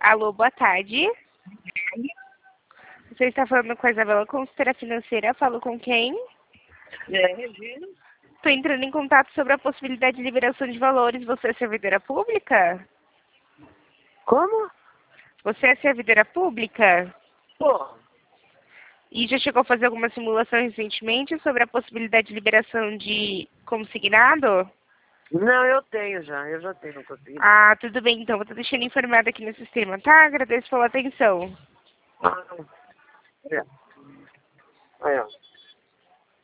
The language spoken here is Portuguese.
Alô, boa tarde. Você está falando com a Isabela, consultora financeira. Falo com quem? Regina. Estou entrando em contato sobre a possibilidade de liberação de valores. Você é servidora pública? Como? Você é servidora pública? Pô, E já chegou a fazer alguma simulação recentemente sobre a possibilidade de liberação de consignado? não, eu já tenho, não consegui. Ah, tudo bem, então. Vou estar deixando informado aqui no sistema, tá? Agradeço pela atenção. Ah, é. Aí, ó.